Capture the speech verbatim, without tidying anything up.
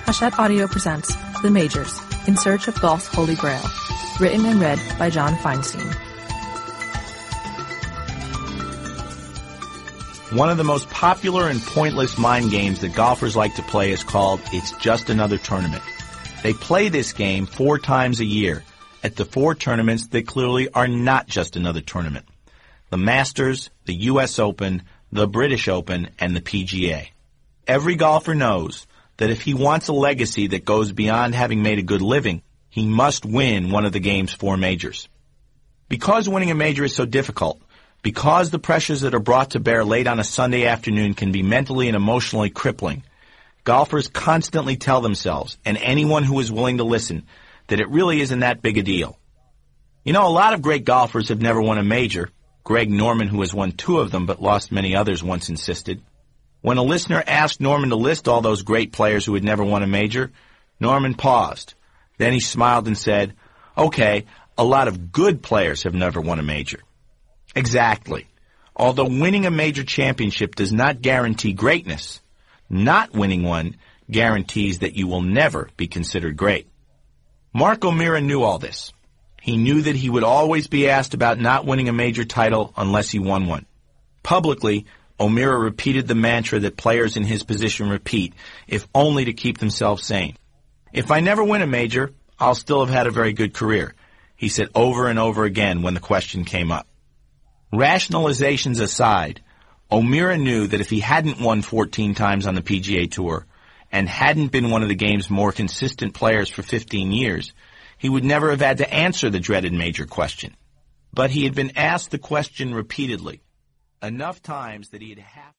Hachette Audio presents The Majors, In Search of Golf's Holy Grail. Written and read by John Feinstein. One of the most popular and pointless mind games that golfers like to play is called It's Just Another Tournament. They play this game four times a year at the four tournaments that clearly are not just another tournament: the Masters, the U S Open, the British Open, and the P G A. Every golfer knows that if he wants a legacy that goes beyond having made a good living, he must win one of the game's four majors. Because winning a major is so difficult, because the pressures that are brought to bear late on a Sunday afternoon can be mentally and emotionally crippling, golfers constantly tell themselves, and anyone who is willing to listen, that it really isn't that big a deal. You know, a lot of great golfers have never won a major. Greg Norman, who has won two of them but lost many others, once insisted. When a listener asked Norman to list all those great players who had never won a major, Norman paused. Then he smiled and said, "Okay, a lot of good players have never won a major." Exactly. Although winning a major championship does not guarantee greatness, not winning one guarantees that you will never be considered great. Mark O'Meara knew all this. He knew that he would always be asked about not winning a major title unless he won one. Publicly, O'Meara repeated the mantra that players in his position repeat, if only to keep themselves sane. "If I never win a major, I'll still have had a very good career," he said over and over again when the question came up. Rationalizations aside, O'Meara knew that if he hadn't won fourteen times on the P G A Tour and hadn't been one of the game's more consistent players for fifteen years, he would never have had to answer the dreaded major question. But he had been asked the question repeatedly, enough times that he had half